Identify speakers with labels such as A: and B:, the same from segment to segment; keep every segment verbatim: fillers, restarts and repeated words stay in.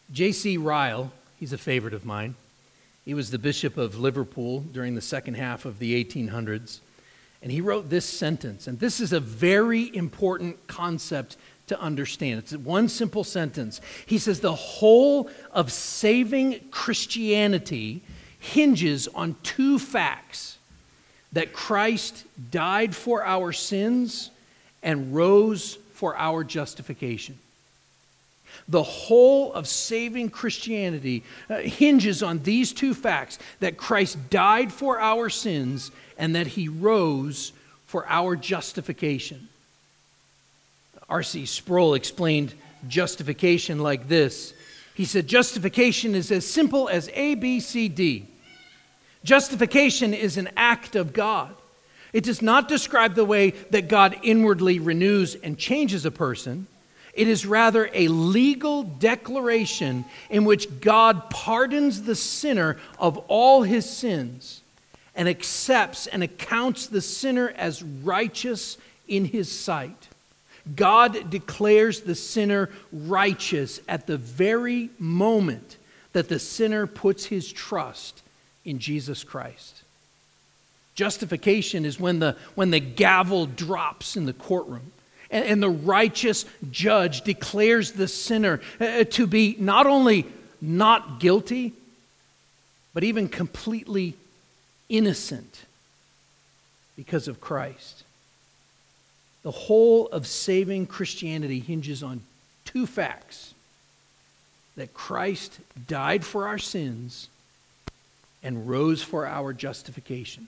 A: J C Ryle, he's a favorite of mine. He was the Bishop of Liverpool during the second half of the eighteen hundreds. And he wrote this sentence, and this is a very important concept to understand. It's one simple sentence. He says, the whole of saving Christianity hinges on two facts: that Christ died for our sins and rose for our justification. The whole of saving Christianity uh, hinges on these two facts: that Christ died for our sins and that he rose for our justification. R C Sproul explained justification like this. He said, justification is as simple as A, B, C, D. Justification is an act of God. It does not describe the way that God inwardly renews and changes a person. It is rather a legal declaration in which God pardons the sinner of all his sins and accepts and accounts the sinner as righteous in his sight. God declares the sinner righteous at the very moment that the sinner puts his trust in Jesus Christ. Justification is when the, when the gavel drops in the courtroom and, and the righteous judge declares the sinner uh, to be not only not guilty, but even completely innocent because of Christ. The whole of saving Christianity hinges on two facts: that Christ died for our sins and rose for our justification.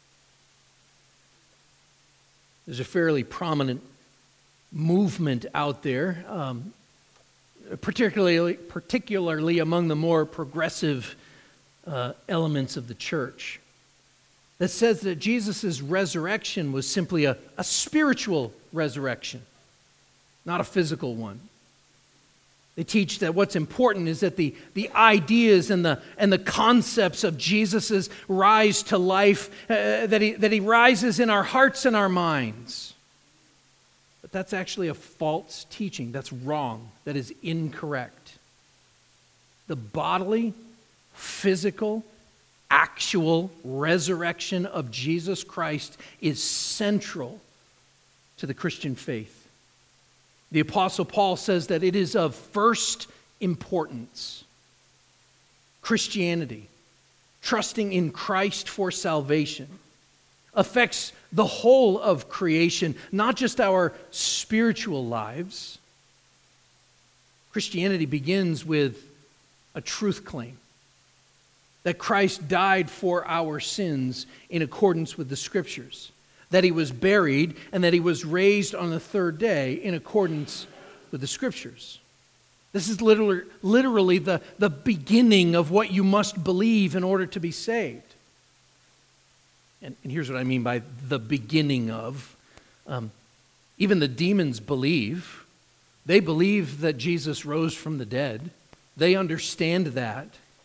A: There's a fairly prominent movement out there, um, particularly, particularly among the more progressive uh, elements of the church, that says that Jesus' resurrection was simply a, a spiritual resurrection, not a physical one. They teach that what's important is that the, the ideas and the, and the concepts of Jesus' rise to life, uh, that, he, that he rises in our hearts and our minds. But that's actually a false teaching. That's wrong. That is incorrect. The bodily, physical, actual resurrection of Jesus Christ is central to the Christian faith. The Apostle Paul says that it is of first importance. Christianity, trusting in Christ for salvation, affects the whole of creation, not just our spiritual lives. Christianity begins with a truth claim: that Christ died for our sins in accordance with the Scriptures, that he was buried, and that he was raised on the third day in accordance with the Scriptures. This is literally, literally the, the beginning of what you must believe in order to be saved. And, and here's what I mean by the beginning of. Um, even the demons believe. They believe that Jesus rose from the dead. They understand that.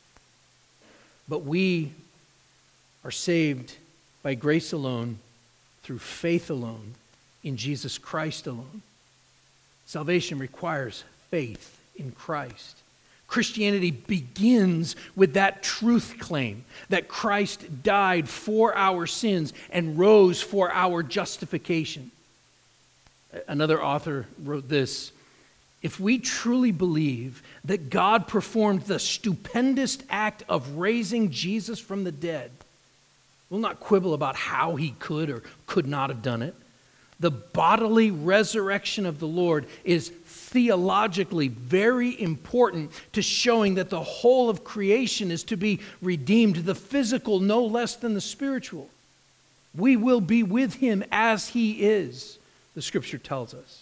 A: But we are saved by grace alone, through faith alone, in Jesus Christ alone. Salvation requires faith in Christ. Christianity begins with that truth claim: that Christ died for our sins and rose for our justification. Another author wrote this: if we truly believe that God performed the stupendous act of raising Jesus from the dead, we'll not quibble about how he could or could not have done it. The bodily resurrection of the Lord is theologically very important to showing that the whole of creation is to be redeemed, the physical no less than the spiritual. We will be with him as he is, the Scripture tells us.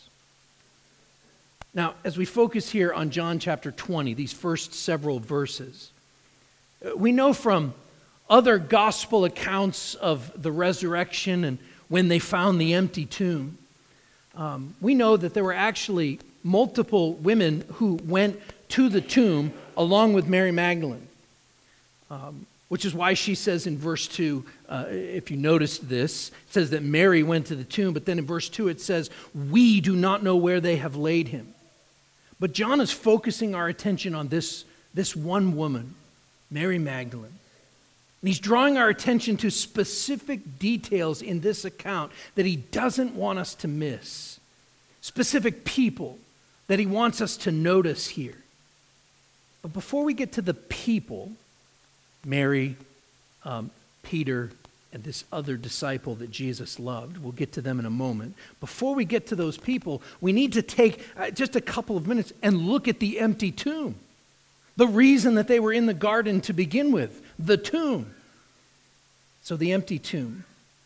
A: Now, as we focus here on John chapter twenty, these first several verses, we know from other gospel accounts of the resurrection and when they found the empty tomb, um, we know that there were actually multiple women who went to the tomb along with Mary Magdalene, um, which is why she says in verse two, uh, if you noticed this, it says that Mary went to the tomb, but then in verse two it says, we do not know where they have laid him. But John is focusing our attention on this, this one woman, Mary Magdalene. And he's drawing our attention to specific details in this account that he doesn't want us to miss. Specific people that he wants us to notice here. But before we get to the people, Mary, um, Peter, and this other disciple that Jesus loved, we'll get to them in a moment. Before we get to those people, we need to take uh, just a couple of minutes and look at the empty tomb. The reason that they were in the garden to begin with, the tomb. So the empty tomb.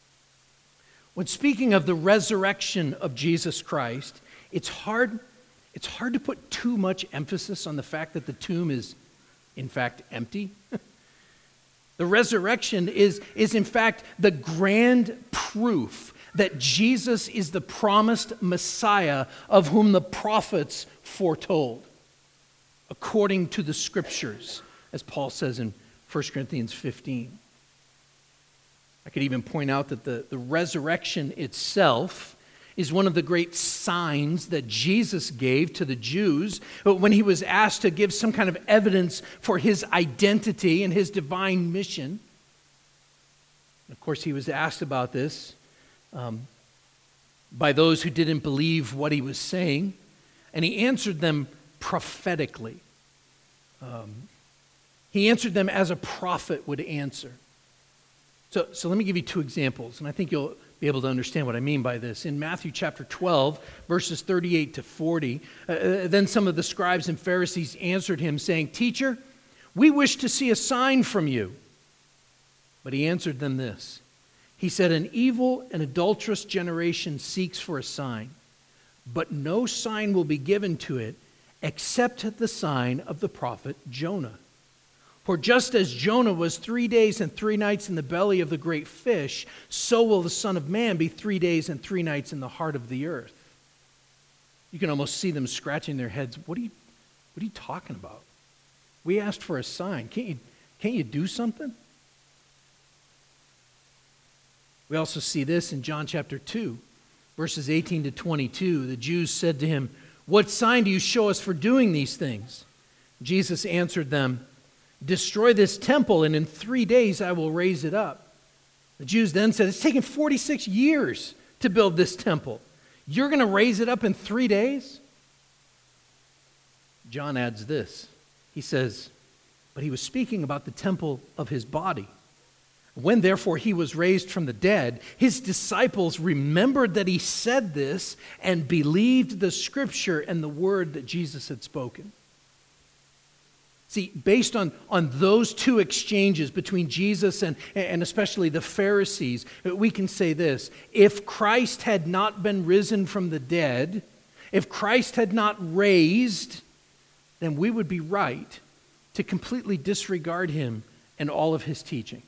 A: When speaking of the resurrection of Jesus Christ, it's hard, it's hard to put too much emphasis on the fact that the tomb is, in fact, empty. The resurrection is, is, in fact, the grand proof that Jesus is the promised Messiah of whom the prophets foretold, according to the Scriptures, as Paul says in First Corinthians fifteen. I could even point out that the, the resurrection itself is one of the great signs that Jesus gave to the Jews when he was asked to give some kind of evidence for his identity and his divine mission. Of course, he was asked about this um, by those who didn't believe what he was saying, and he answered them prophetically. Um, he answered them as a prophet would answer. So, so let me give you two examples, and I think you'll be able to understand what I mean by this. In Matthew chapter twelve, verses thirty-eight to forty, uh, then some of the scribes and Pharisees answered him, saying, "Teacher, we wish to see a sign from you." But he answered them this. He said, "An evil and adulterous generation seeks for a sign, but no sign will be given to it except the sign of the prophet Jonah. For just as Jonah was three days and three nights in the belly of the great fish, so will the Son of Man be three days and three nights in the heart of the earth." You can almost see them scratching their heads. What are you, what are you talking about? We asked for a sign. Can't you, can't you do something? We also see this in John chapter two, verses eighteen to twenty-two. The Jews said to him, "What sign do you show us for doing these things?" Jesus answered them, "Destroy this temple, and in three days I will raise it up." The Jews then said, "It's taken forty-six years to build this temple. You're going to raise it up in three days?" John adds this. He says, "But he was speaking about the temple of his body. When therefore he was raised from the dead, his disciples remembered that he said this and believed the scripture and the word that Jesus had spoken." See, based on, on those two exchanges between Jesus and, and especially the Pharisees, we can say this. If Christ had not been risen from the dead, if Christ had not raised, then we would be right to completely disregard him and all of his teaching.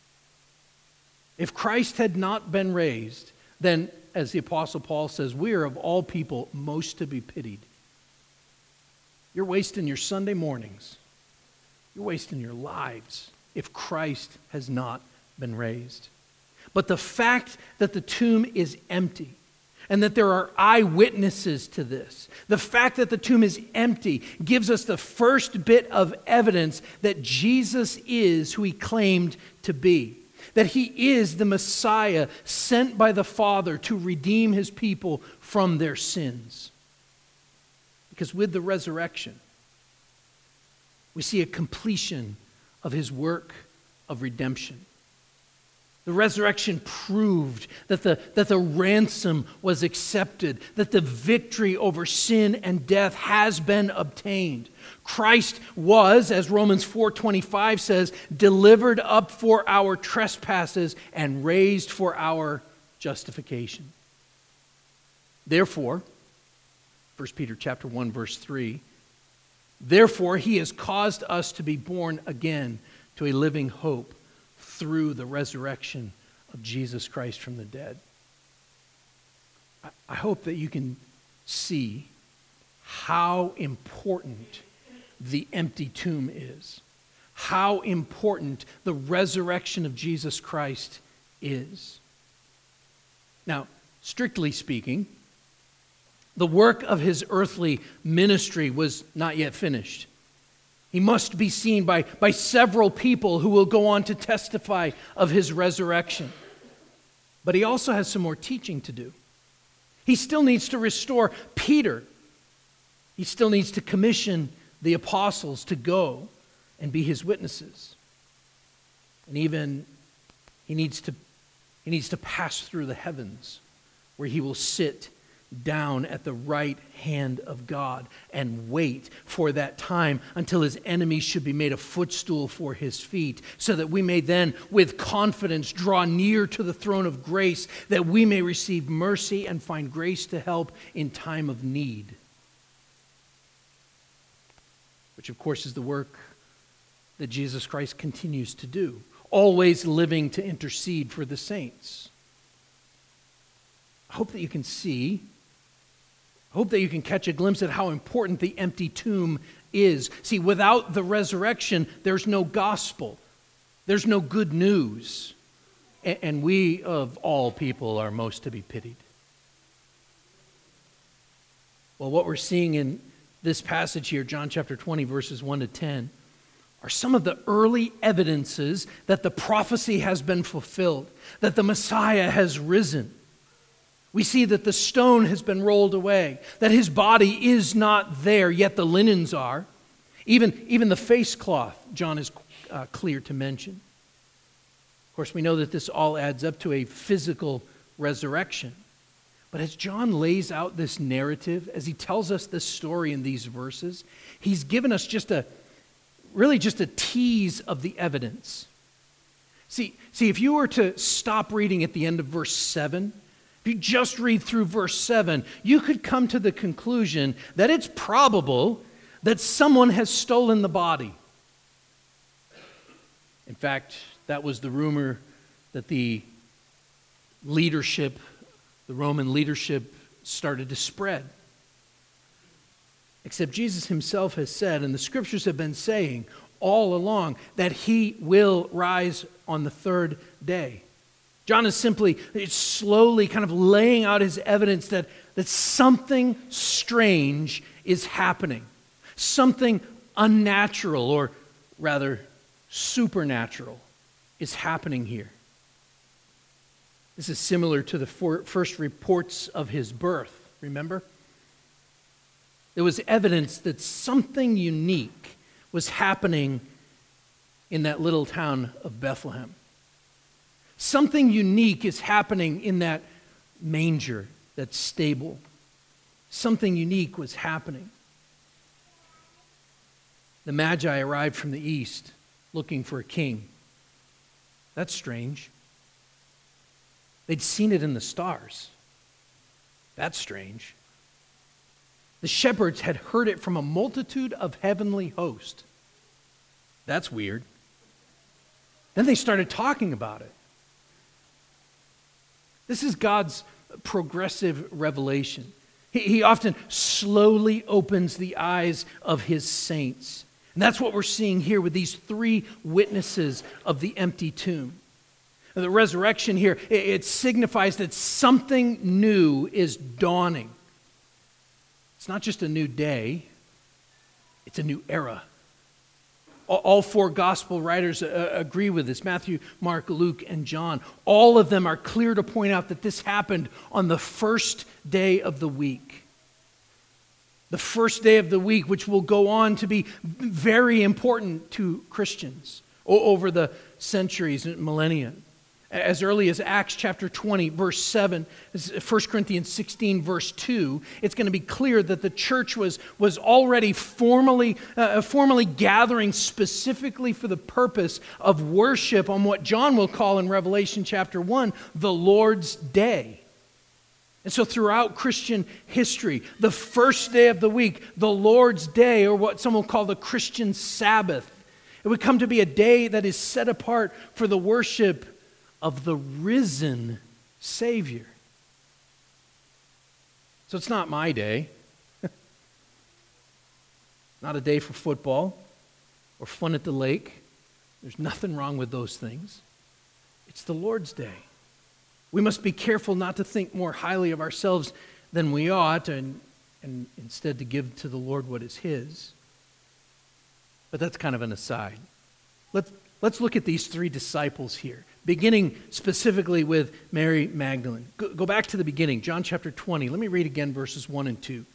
A: If Christ had not been raised, then, as the Apostle Paul says, we are of all people most to be pitied. You're wasting your Sunday mornings. You're wasting your lives if Christ has not been raised. But the fact that the tomb is empty and that there are eyewitnesses to this, the fact that the tomb is empty gives us the first bit of evidence that Jesus is who he claimed to be, that he is the Messiah sent by the Father to redeem his people from their sins. Because with the resurrection, we see a completion of his work of redemption. The resurrection proved that the, that the ransom was accepted, that the victory over sin and death has been obtained. Christ was, as Romans four twenty-five says, delivered up for our trespasses and raised for our justification. Therefore, First Peter chapter one, verse three, therefore, he has caused us to be born again to a living hope through the resurrection of Jesus Christ from the dead. I hope that you can see how important the empty tomb is, how important the resurrection of Jesus Christ is. Now, strictly speaking, The work of his earthly ministry was not yet finished. He must be seen by, by several people who will go on to testify of his resurrection. But he also has some more teaching to do. He still needs to restore Peter. He still needs to commission the apostles to go and be his witnesses. And even he needs to, he needs to pass through the heavens, where he will sit down at the right hand of God and wait for that time until his enemies should be made a footstool for his feet, so that we may then with confidence draw near to the throne of grace, that we may receive mercy and find grace to help in time of need. Which of course is the work that Jesus Christ continues to do, always living to intercede for the saints. I hope that you can see I hope that you can catch a glimpse at how important the empty tomb is. See, without the resurrection, there's no gospel. There's no good news. And we, of all people, are most to be pitied. Well, what we're seeing in this passage here, John chapter twenty, verses one to ten, are some of the early evidences that the prophecy has been fulfilled, that the Messiah has risen. We see that the stone has been rolled away, that his body is not there, yet the linens are. Even, even the face cloth, John is uh, clear to mention. Of course, we know that this all adds up to a physical resurrection. But as John lays out this narrative, as he tells us this story in these verses, he's given us just a, really just a tease of the evidence. See, see, if you were to stop reading at the end of verse seven, if you just read through verse seven, you could come to the conclusion that it's probable that someone has stolen the body. In fact, that was the rumor that the leadership, the Roman leadership, started to spread. Except Jesus himself has said, and the scriptures have been saying all along, that he will rise on the third day. John is simply slowly kind of laying out his evidence that, that something strange is happening. Something unnatural, or rather supernatural, is happening here. This is similar to the first reports of his birth, remember? There was evidence that something unique was happening in that little town of Bethlehem. Something unique is happening in that manger, that stable. Something unique was happening. The Magi arrived from the east looking for a king. That's strange. They'd seen it in the stars. That's strange. The shepherds had heard it from a multitude of heavenly hosts. That's weird. Then they started talking about it. This is God's progressive revelation. He, he often slowly opens the eyes of his saints. And that's what we're seeing here with these three witnesses of the empty tomb. And the resurrection here, it, it signifies that something new is dawning. It's not just a new day, it's a new era. All four gospel writers agree with this: Matthew, Mark, Luke, and John. All of them are clear to point out that this happened on the first day of the week. The first day of the week, which will go on to be very important to Christians over the centuries and millennia. As early as Acts chapter twenty, verse seven, First Corinthians sixteen, verse two, it's going to be clear that the church was, was already formally, uh, formally gathering specifically for the purpose of worship on what John will call in Revelation chapter one, the Lord's Day. And so throughout Christian history, the first day of the week, the Lord's Day, or what some will call the Christian Sabbath, it would come to be a day that is set apart for the worship of the risen Savior. So it's not my day. Not a day for football or fun at the lake. There's nothing wrong with those things. It's the Lord's day. We must be careful not to think more highly of ourselves than we ought, and, and instead to give to the Lord what is his. But that's kind of an aside. Let's, let's look at these three disciples here, beginning specifically with Mary Magdalene. Go, go back to the beginning, John chapter twenty. Let me read again verses one and two.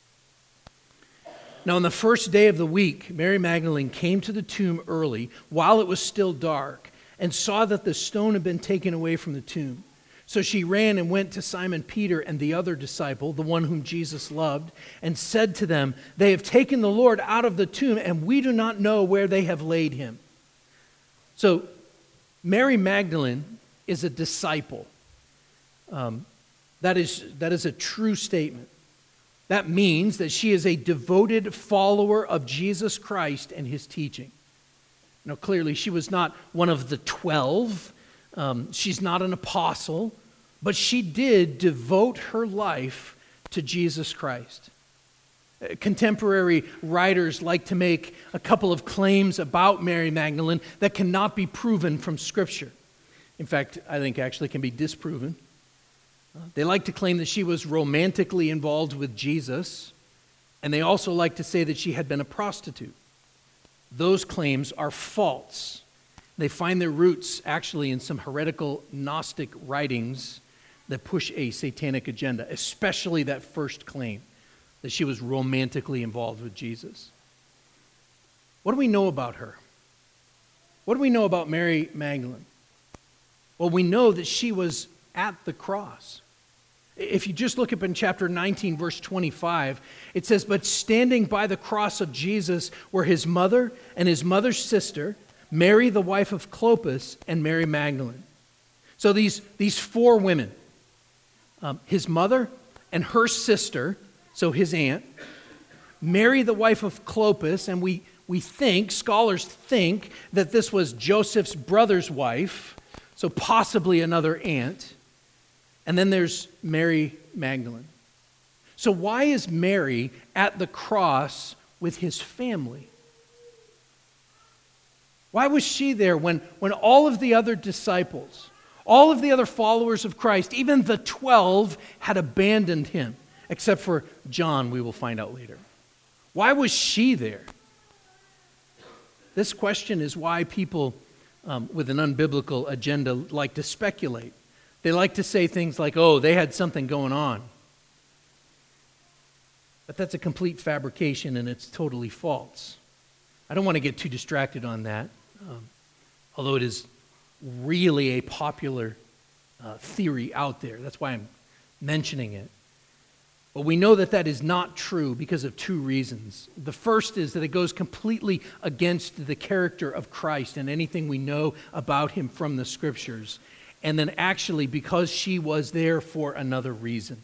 A: Now, on the first day of the week, Mary Magdalene came to the tomb early, while it was still dark, and saw that the stone had been taken away from the tomb. So she ran and went to Simon Peter and the other disciple, the one whom Jesus loved, and said to them, "They have taken the Lord out of the tomb, and we do not know where they have laid him." So, Mary Magdalene is a disciple. Um, that is, that is a true statement. That means that she is a devoted follower of Jesus Christ and his teaching. Now, clearly, she was not one of the twelve. Um, she's not an apostle, but she did devote her life to Jesus Christ. Uh, Contemporary writers like to make a couple of claims about Mary Magdalene that cannot be proven from Scripture. In fact, I think actually can be disproven. Uh, They like to claim that she was romantically involved with Jesus, and they also like to say that she had been a prostitute. Those claims are false. They find their roots actually in some heretical Gnostic writings that push a satanic agenda, especially that first claim, that she was romantically involved with Jesus. What do we know about her? What do we know about Mary Magdalene? Well, we know that she was at the cross. If you just look up in chapter nineteen, verse twenty-five, it says, "But standing by the cross of Jesus were his mother and his mother's sister, Mary the wife of Clopas, and Mary Magdalene." So these, these four women, um, his mother and her sister, so his aunt, Mary the wife of Clopas, and we, we think, scholars think, that this was Joseph's brother's wife, so possibly another aunt. And then there's Mary Magdalene. So why is Mary at the cross with his family? Why was she there when, when all of the other disciples, all of the other followers of Christ, even the twelve, had abandoned him, except for John, we will find out later? Why was she there? This question is why people um, with an unbiblical agenda like to speculate. They like to say things like, oh, they had something going on. But that's a complete fabrication, and it's totally false. I don't want to get too distracted on that, um, although it is really a popular uh, theory out there. That's why I'm mentioning it. But we know that that is not true because of two reasons. The first is that it goes completely against the character of Christ and anything we know about him from the Scriptures. And then actually because she was there for another reason.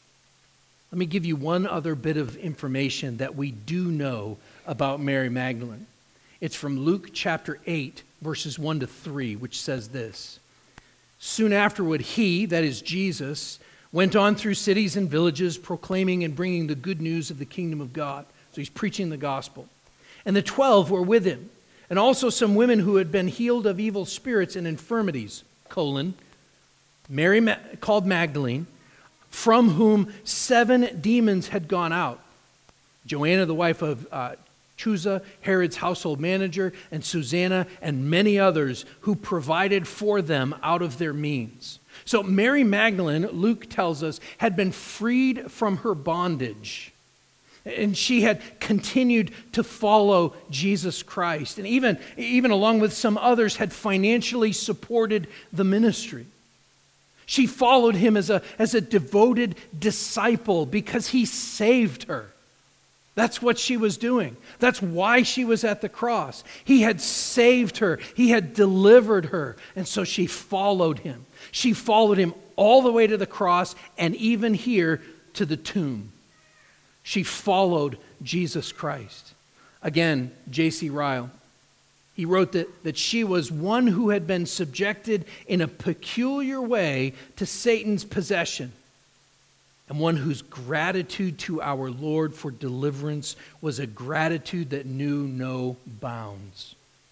A: Let me give you one other bit of information that we do know about Mary Magdalene. It's from Luke chapter eight, verses one to three, which says this: "Soon afterward, he," that is Jesus, "went on through cities and villages, proclaiming and bringing the good news of the kingdom of God." So he's preaching the gospel. "And the twelve were with him, and also some women who had been healed of evil spirits and infirmities, colon, Mary Ma- called Magdalene, from whom seven demons had gone out, Joanna, the wife of uh, Chuza, Herod's household manager, and Susanna, and many others who provided for them out of their means." So Mary Magdalene, Luke tells us, had been freed from her bondage. And she had continued to follow Jesus Christ. And even, even along with some others, had financially supported the ministry. She followed him as a, as a devoted disciple because he saved her. That's what she was doing. That's why she was at the cross. He had saved her. He had delivered her. And so she followed him. She followed him all the way to the cross and even here to the tomb. She followed Jesus Christ. Again, J C Ryle, he wrote that, that she was one who had been subjected in a peculiar way to Satan's possession, and one whose gratitude to our Lord for deliverance was a gratitude that knew no bounds.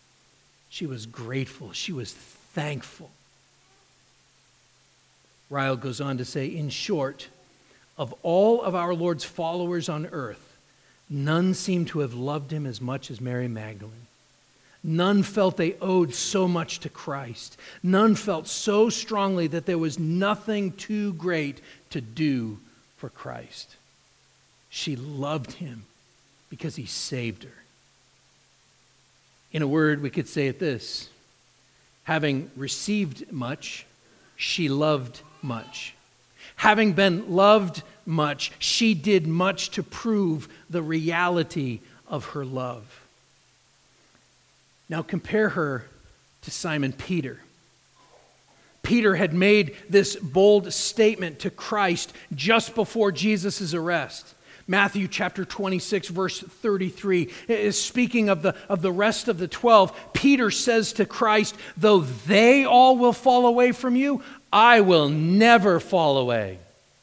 A: She was grateful. She was thankful. Ryle goes on to say, in short, of all of our Lord's followers on earth, none seem to have loved him as much as Mary Magdalene. None felt they owed so much to Christ. None felt so strongly that there was nothing too great to do for Christ. She loved him because he saved her. In a word, we could say it this: having received much, she loved much. Having been loved much, she did much to prove the reality of her love. Now compare her to Simon Peter. Peter had made this bold statement to Christ just before Jesus' arrest. Matthew chapter twenty-six, verse thirty-three, is speaking of the, of the rest of the twelve. Peter says to Christ, though they all will fall away from you, I will never fall away.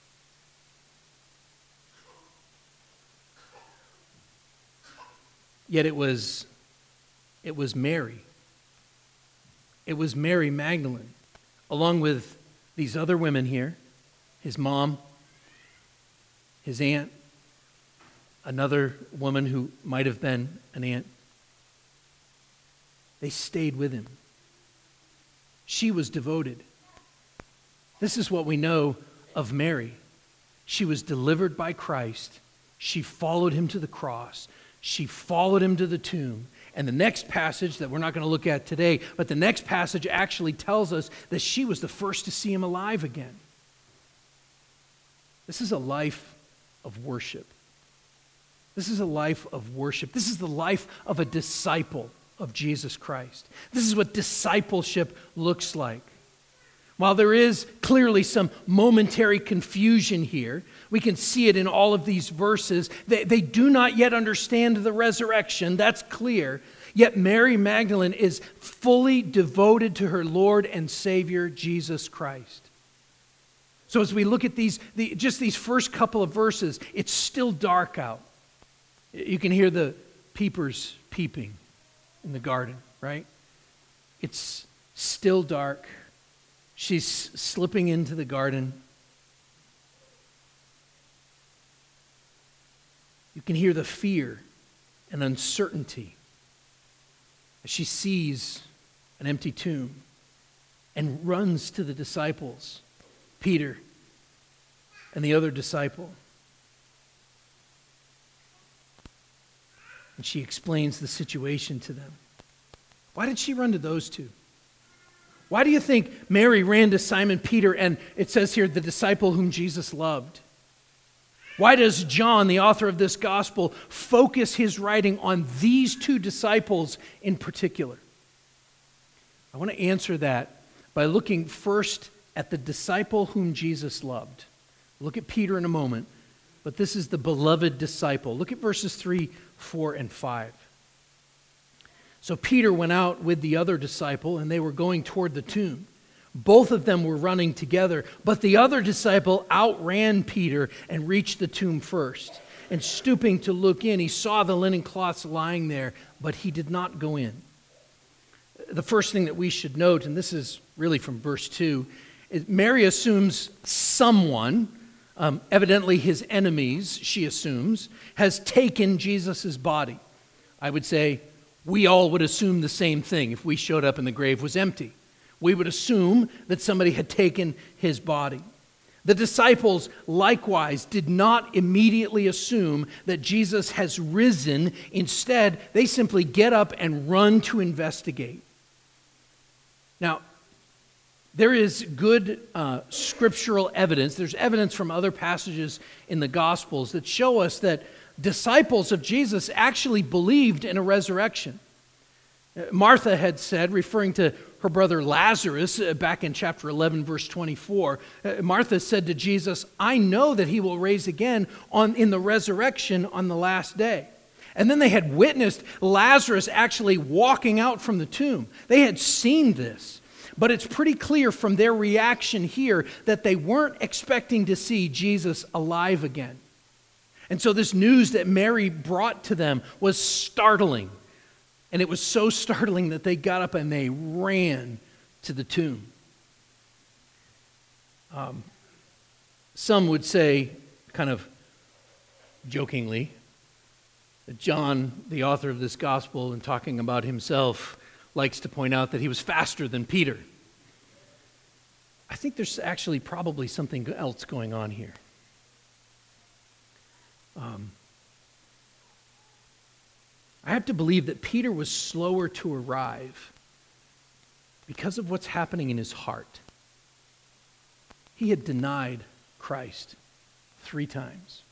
A: Yet it was, it was Mary. It was Mary Magdalene, along with these other women here, his mom, his aunt, another woman who might have been an aunt. They stayed with him. She was devoted. This is what we know of Mary. She was delivered by Christ. She followed him to the cross. She followed him to the tomb. And the next passage that we're not going to look at today, but the next passage actually tells us that she was the first to see him alive again. This is a life of worship. This is a life of worship. This is the life of a disciple of Jesus Christ. This is what discipleship looks like. While there is clearly some momentary confusion here, we can see it in all of these verses. They, they do not yet understand the resurrection, that's clear. Yet Mary Magdalene is fully devoted to her Lord and Savior, Jesus Christ. So as we look at these, the, just these first couple of verses, it's still dark out. You can hear the peepers peeping in the garden, right? It's still dark. She's slipping into the garden. You can hear the fear and uncertainty as she sees an empty tomb and runs to the disciples, Peter and the other disciple. And she explains the situation to them. Why did she run to those two? Why do you think Mary ran to Simon Peter and it says here, the disciple whom Jesus loved? Why does John, the author of this gospel, focus his writing on these two disciples in particular? I want to answer that by looking first at the disciple whom Jesus loved. Look at Peter in a moment, but this is the beloved disciple. Look at verses three, four, and five. So Peter went out with the other disciple, and they were going toward the tomb. Both of them were running together, but the other disciple outran Peter and reached the tomb first. And stooping to look in, he saw the linen cloths lying there, but he did not go in. The first thing that we should note, and this is really from verse two, is Mary assumes someone, um, evidently his enemies, she assumes, has taken Jesus' body. I would say we all would assume the same thing if we showed up and the grave was empty. We would assume that somebody had taken his body. The disciples likewise did not immediately assume that Jesus has risen. Instead, they simply get up and run to investigate. Now, there is good uh, scriptural evidence. There's evidence from other passages in the Gospels that show us that disciples of Jesus actually believed in a resurrection. Martha had said, referring to her brother Lazarus uh, back in chapter eleven, verse twenty-four, uh, Martha said to Jesus, I know that he will rise again on, in the resurrection on the last day. And then they had witnessed Lazarus actually walking out from the tomb. They had seen this. But it's pretty clear from their reaction here that they weren't expecting to see Jesus alive again. And so this news that Mary brought to them was startling. And it was so startling that they got up and they ran to the tomb. Um, some would say, kind of jokingly, that John, the author of this gospel, in talking about himself, likes to point out that he was faster than Peter. I think there's actually probably something else going on here. Um, I have to believe that Peter was slower to arrive because of what's happening in his heart. He had denied Christ three times.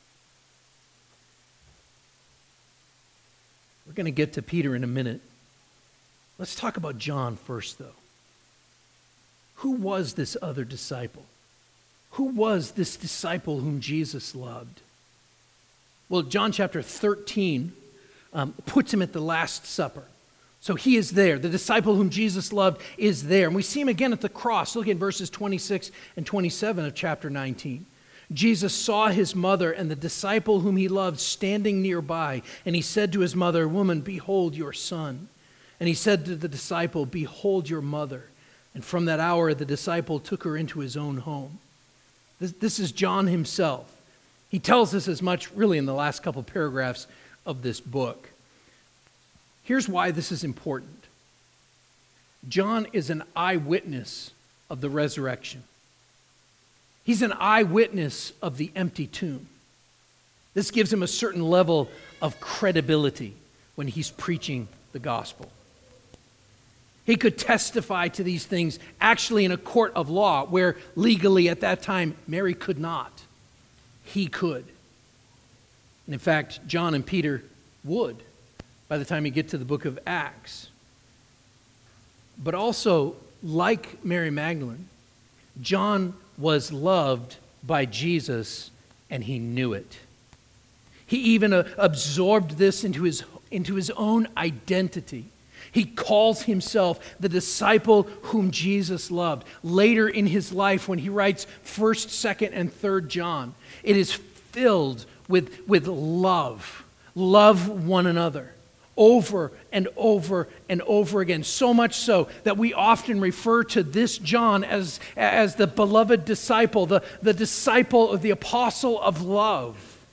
A: We're going to get to Peter in a minute. Let's talk about John first, though. Who was this other disciple? Who was this disciple whom Jesus loved? Well, John chapter thirteen um, puts him at the Last Supper. So he is there. The disciple whom Jesus loved is there. And we see him again at the cross. Look at verses twenty-six and twenty-seven of chapter nineteen. Jesus saw his mother and the disciple whom he loved standing nearby, and he said to his mother, "Woman, behold your son." And he said to the disciple, "Behold your mother." And from that hour, the disciple took her into his own home. This, this is John himself. He tells us as much really in the last couple paragraphs of this book. Here's why this is important. John is an eyewitness of the resurrection. He's an eyewitness of the empty tomb. This gives him a certain level of credibility when he's preaching the gospel. He could testify to these things actually in a court of law, where legally at that time Mary could not. He could. And in fact, John and Peter would by the time you get to the book of Acts. But also, like Mary Magdalene, John was loved by Jesus, and he knew it. He even uh, absorbed this into his, into his own identity. He calls himself the disciple whom Jesus loved. Later in his life, when he writes first, second, and third John, it is filled with, with love. Love one another over and over and over again. So much so that we often refer to this John as, as the beloved disciple, the, the disciple of the apostle of love.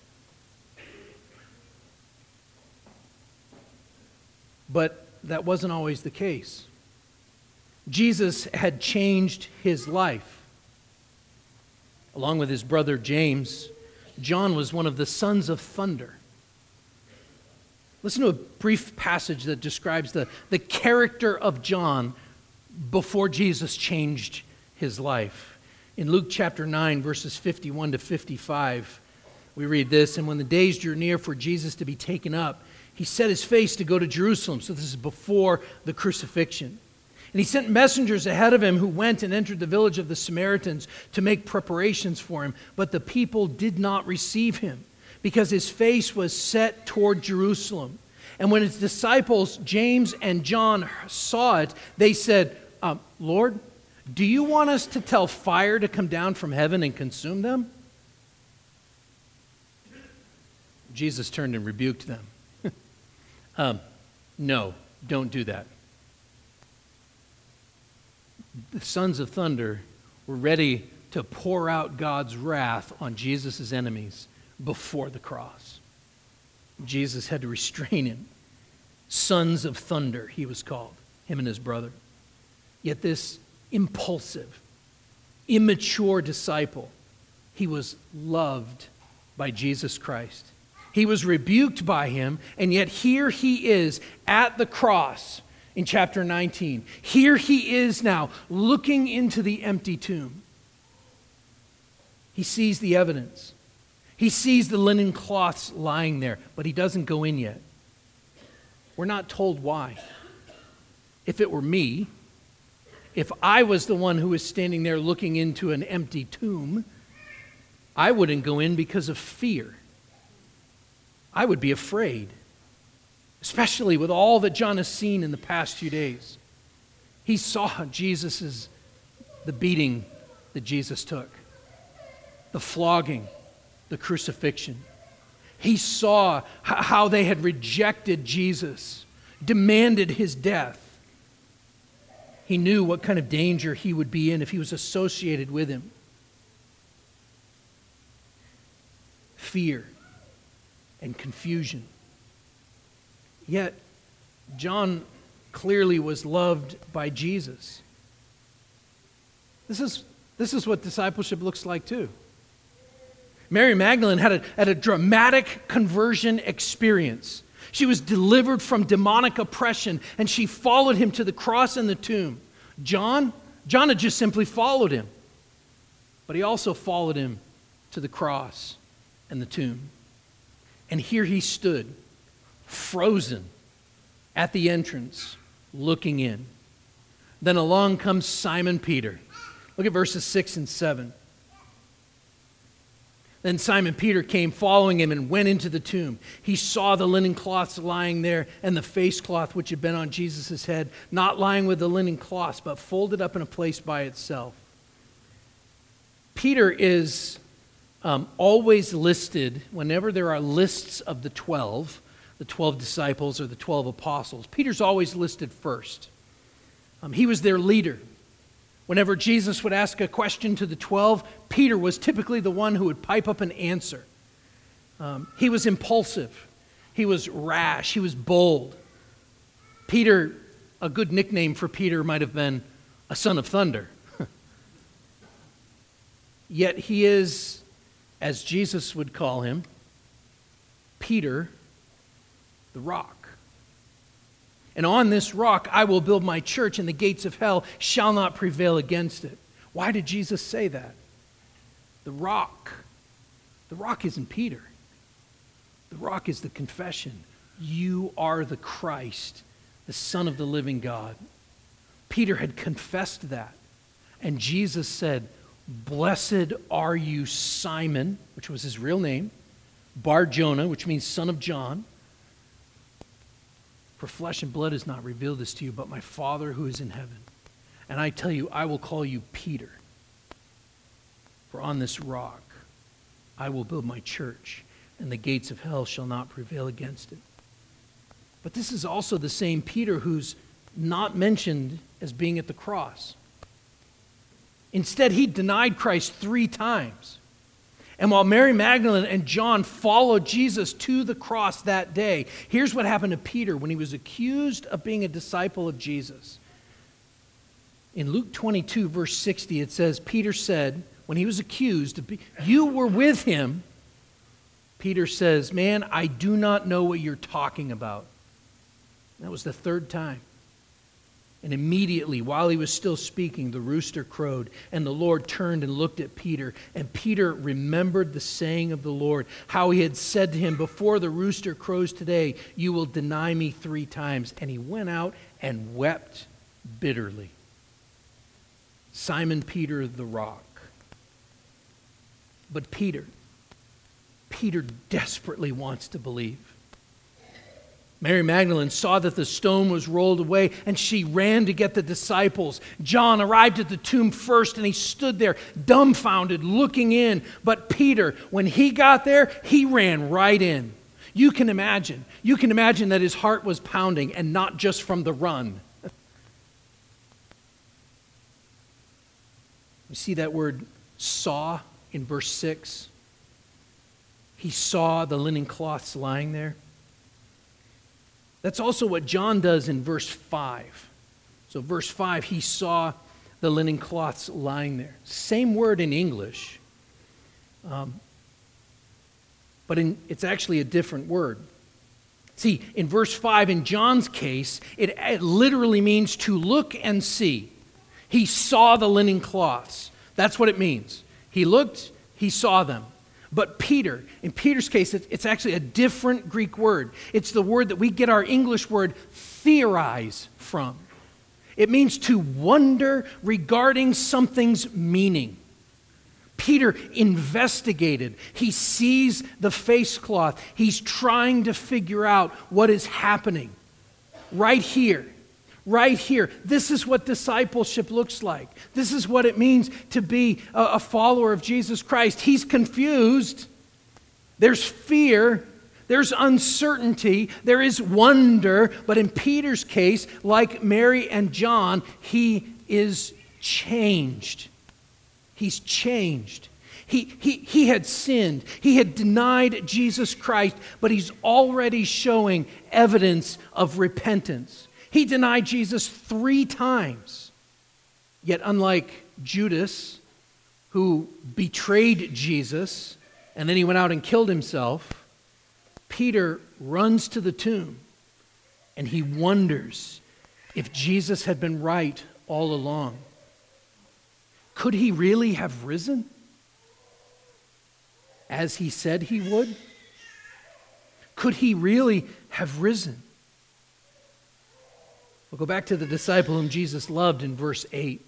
A: But that wasn't always the case. Jesus had changed his life. Along with his brother James, John was one of the sons of thunder. Listen to a brief passage that describes the, the character of John before Jesus changed his life. In Luke chapter nine, verses fifty-one to fifty-five, we read this, "And when the days drew near for Jesus to be taken up, he set his face to go to Jerusalem." So this is before the crucifixion. "And he sent messengers ahead of him who went and entered the village of the Samaritans to make preparations for him. But the people did not receive him, because his face was set toward Jerusalem. And when his disciples, James and John, saw it, they said, um, 'Lord, do you want us to tell fire to come down from heaven and consume them?' Jesus turned and rebuked them. Um, no, don't do that." The sons of thunder were ready to pour out God's wrath on Jesus' enemies before the cross. Jesus had to restrain him. Sons of thunder, he was called, him and his brother. Yet this impulsive, immature disciple, he was loved by Jesus Christ. He was rebuked by him, and yet here he is at the cross in chapter nineteen. Here he is now looking into the empty tomb. He sees the evidence. He sees the linen cloths lying there, but he doesn't go in yet. We're not told why. If it were me, if I was the one who was standing there looking into an empty tomb, I wouldn't go in because of fear. I would be afraid, especially with all that John has seen in the past few days. He saw Jesus's, the beating that Jesus took, the flogging, the crucifixion. He saw how they had rejected Jesus, demanded his death. He knew what kind of danger he would be in if he was associated with him. fear and confusion. Yet, John clearly was loved by Jesus. This is, this is what discipleship looks like too. Mary Magdalene had a, had a dramatic conversion experience. She was delivered from demonic oppression, and she followed him to the cross and the tomb. John, John had just simply followed him, but he also followed him to the cross and the tomb. And here he stood, frozen at the entrance, looking in. Then along comes Simon Peter. Look at verses six and seven. Then Simon Peter came following him and went into the tomb. He saw the linen cloths lying there and the face cloth which had been on Jesus' head, not lying with the linen cloths, but folded up in a place by itself. Peter is um, always listed, whenever there are lists of the twelve, the twelve disciples or the twelve apostles, Peter's always listed first. Um, he was their leader. Whenever Jesus would ask a question to the twelve, Peter was typically the one who would pipe up an answer. Um, he was impulsive. He was rash. He was bold. Peter, a good nickname for Peter might have been a son of thunder. Yet he is, as Jesus would call him, Peter, the rock. And on this rock I will build my church, and the gates of hell shall not prevail against it. Why did Jesus say that? The rock. The rock isn't Peter. The rock is the confession. You are the Christ, the Son of the living God. Peter had confessed that. And Jesus said, "Blessed are you, Simon," which was his real name, Bar-Jonah, which means son of John. "For flesh and blood has not revealed this to you, but my Father who is in heaven. And I tell you, I will call you Peter. For on this rock I will build my church, and the gates of hell shall not prevail against it." But this is also the same Peter who's not mentioned as being at the cross. Instead, he denied Christ three times. And while Mary Magdalene and John followed Jesus to the cross that day, here's what happened to Peter when he was accused of being a disciple of Jesus. In Luke twenty-two, verse sixty, it says, Peter said, when he was accused, of be, "You were with him." Peter says, "Man, I do not know what you're talking about." That was the third time. And immediately, while he was still speaking, the rooster crowed, and the Lord turned and looked at Peter. And Peter remembered the saying of the Lord, how he had said to him, "Before the rooster crows today, you will deny me three times." And he went out and wept bitterly. Simon Peter the rock. But Peter, Peter desperately wants to believe. Mary Magdalene saw that the stone was rolled away, and she ran to get the disciples. John arrived at the tomb first, and he stood there dumbfounded, looking in. But Peter, when he got there, he ran right in. You can imagine. You can imagine that his heart was pounding, and not just from the run. You see that word saw in verse six? He saw the linen cloths lying there. That's also what John does in verse five. So verse five, he saw the linen cloths lying there. Same word in English, um, but in, it's actually a different word. See, in verse five, in John's case, it, it literally means to look and see. He saw the linen cloths. That's what it means. He looked, he saw them. But Peter, in Peter's case, it's actually a different Greek word. It's the word that we get our English word theorize from. It means to wonder regarding something's meaning. Peter investigated. He sees the face cloth. He's trying to figure out what is happening. Right here. Right here. This is what discipleship looks like. This is what it means to be a, a follower of Jesus Christ. He's confused. There's fear. There's uncertainty. There is wonder. But in Peter's case, like Mary and John, he is changed. He's changed. He, he, he had sinned. He had denied Jesus Christ, but he's already showing evidence of repentance. He denied Jesus three times. Yet unlike Judas, who betrayed Jesus, and then he went out and killed himself, Peter runs to the tomb, and he wonders if Jesus had been right all along. Could he really have risen as he said he would? Could he really have risen? We'll go back to the disciple whom Jesus loved in verse eight.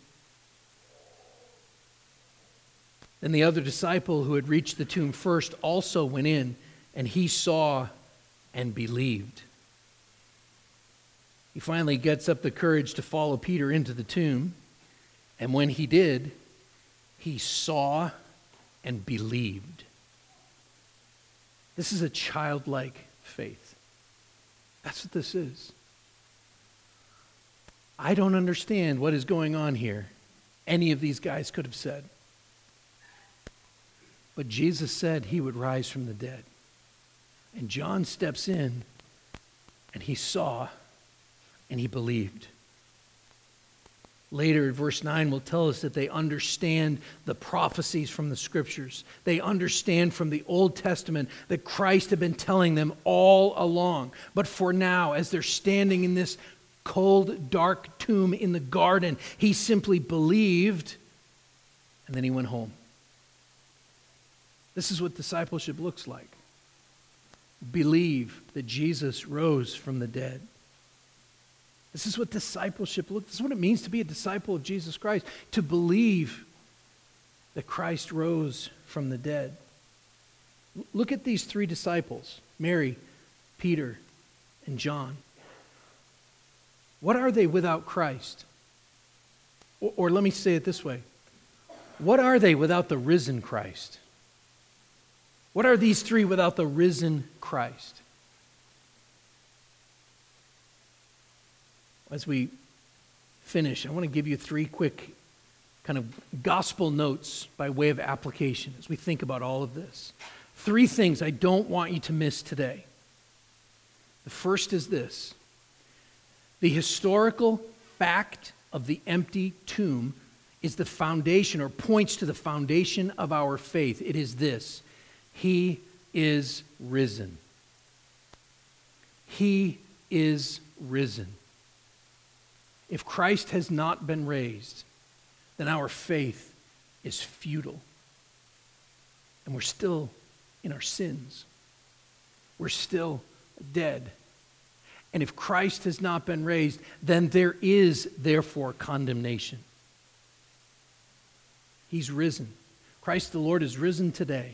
A: Then the other disciple who had reached the tomb first also went in, and he saw and believed. He finally gets up the courage to follow Peter into the tomb, and when he did, he saw and believed. This is a childlike faith. That's what this is. I don't understand what is going on here. Any of these guys could have said. But Jesus said he would rise from the dead. And John steps in, and he saw, and he believed. Later, verse nine will tell us that they understand the prophecies from the Scriptures. They understand from the Old Testament that Christ had been telling them all along. But for now, as they're standing in this cold, dark tomb in the garden, he simply believed, and then he went home. This is what discipleship looks like. Believe that Jesus rose from the dead. This is what discipleship looks like. This is what it means to be a disciple of Jesus Christ. To believe that Christ rose from the dead. Look at these three disciples, Mary, Peter, and John. What are they without Christ? Or, or let me say it this way. What are they without the risen Christ? What are these three without the risen Christ? As we finish, I want to give you three quick kind of gospel notes by way of application as we think about all of this. Three things I don't want you to miss today. The first is this. The historical fact of the empty tomb is the foundation, or points to the foundation of our faith. It is this: He is risen. He is risen. If Christ has not been raised, then our faith is futile. And we're still in our sins. We're still dead. And if Christ has not been raised, then there is therefore condemnation. He's risen. Christ the Lord is risen today.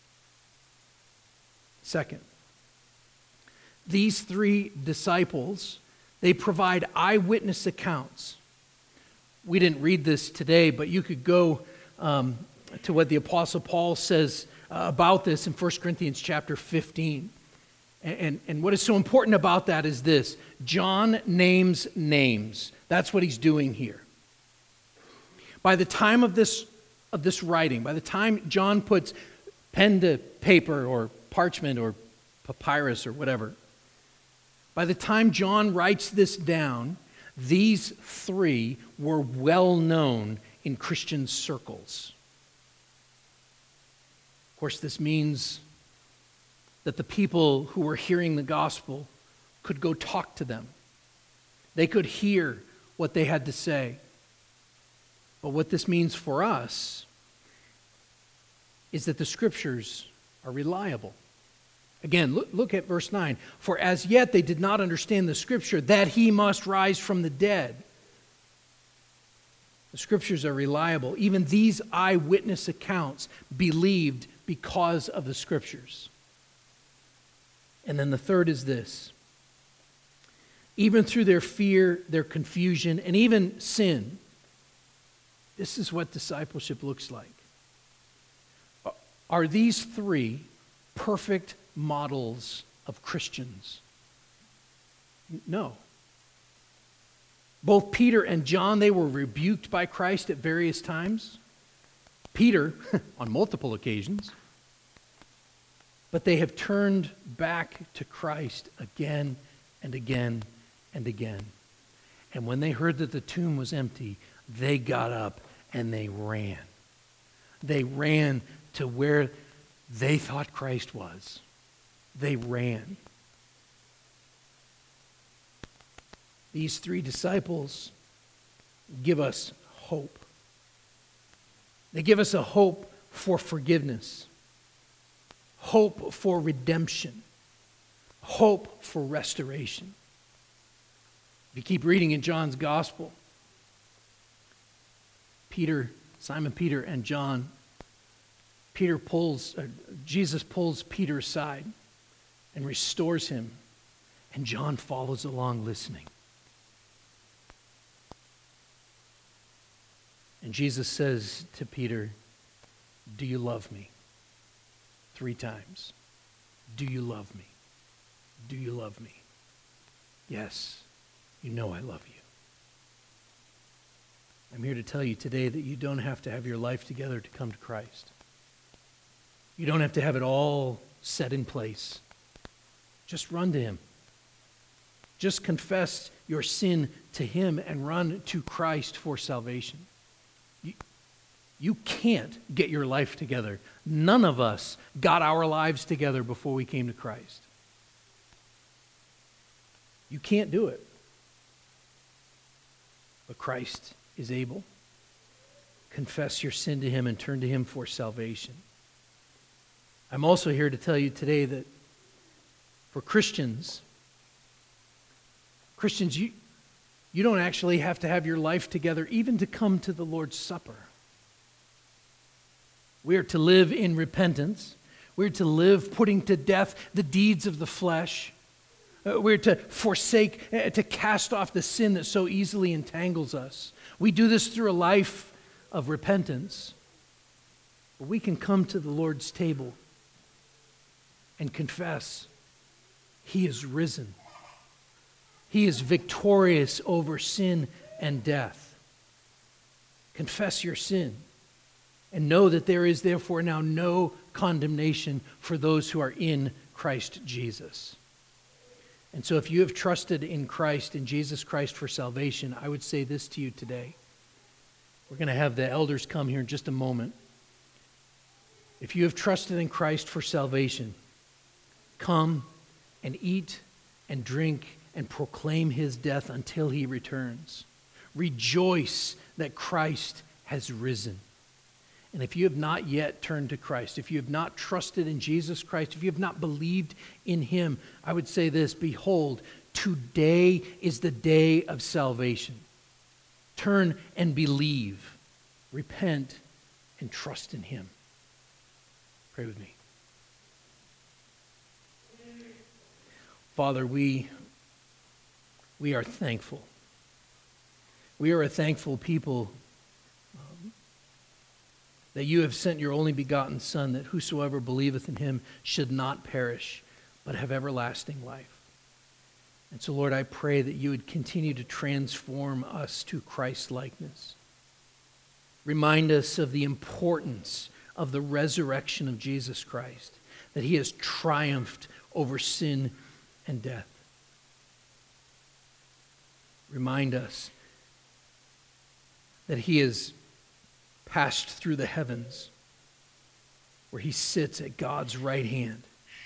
A: Second, these three disciples, they provide eyewitness accounts. We didn't read this today, but you could go um, to what the Apostle Paul says uh, about this in First Corinthians chapter fifteen. And, and, and what is so important about that is this: John names names. That's what he's doing here. By the time of this, of this writing, by the time John puts pen to paper or parchment or papyrus or whatever, by the time John writes this down, these three were well known in Christian circles. Of course, this means that the people who were hearing the gospel could go talk to them. They could hear what they had to say. But what this means for us is that the Scriptures are reliable. Again, look, look at verse nine. For as yet they did not understand the Scripture that he must rise from the dead. The Scriptures are reliable. Even these eyewitness accounts believed because of the Scriptures. And then the third is this. Even through their fear, their confusion, and even sin, this is what discipleship looks like. Are these three perfect models of Christians? No. Both Peter and John, they were rebuked by Christ at various times. Peter on multiple occasions. But they have turned back to Christ again and again and again. And when they heard that the tomb was empty, they got up and they ran. They ran to where they thought Christ was. They ran. These three disciples give us hope. They give us a hope for forgiveness, hope for redemption, hope for restoration. If you keep reading in John's Gospel, Peter, Simon Peter and John, Peter pulls, uh, Jesus pulls Peter aside and restores him, and John follows along listening. And Jesus says to Peter, "Do you love me?" Three times. "Do you love me? Do you love me?" "Yes, you know I love you." I'm here to tell you today that you don't have to have your life together to come to Christ. You don't have to have it all set in place. Just run to Him. Just confess your sin to Him and run to Christ for salvation. You, you can't get your life together. None of us got our lives together before we came to Christ. You can't do it. But Christ is able. Confess your sin to Him and turn to Him for salvation. I'm also here to tell you today that for Christians, Christians, you, you don't actually have to have your life together even to come to the Lord's Supper. We are to live in repentance. We're to live putting to death the deeds of the flesh. Uh, we're to forsake, uh, to cast off the sin that so easily entangles us. We do this through a life of repentance. But we can come to the Lord's table and confess He is risen. He is victorious over sin and death. Confess your sin and know that there is therefore now no condemnation for those who are in Christ Jesus. And so if you have trusted in Christ, in Jesus Christ for salvation, I would say this to you today. We're going to have the elders come here in just a moment. If you have trusted in Christ for salvation, come and eat and drink and proclaim His death until He returns. Rejoice that Christ has risen. And if you have not yet turned to Christ, if you have not trusted in Jesus Christ, if you have not believed in Him, I would say this: behold, today is the day of salvation. Turn and believe. Repent and trust in Him. Pray with me. Father, we, we are thankful. We are a thankful people um, that you have sent your only begotten Son, that whosoever believeth in Him should not perish, but have everlasting life. And so, Lord, I pray that you would continue to transform us to Christ-likeness. Remind us of the importance of the resurrection of Jesus Christ, that He has triumphed over sin and death. Remind us that He has passed through the heavens, where He sits at God's right hand.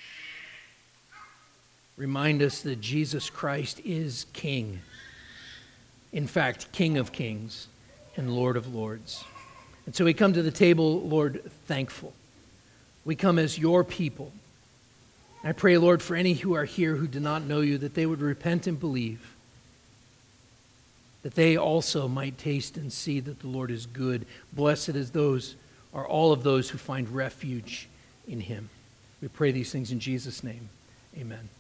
A: Remind us that Jesus Christ is King. In fact, King of kings and Lord of lords. And so we come to the table, Lord, thankful. We come as your people. I pray, Lord, for any who are here who do not know you, that they would repent and believe, that they also might taste and see that the Lord is good. Blessed is those, are all of those who find refuge in Him. We pray these things in Jesus' name. Amen.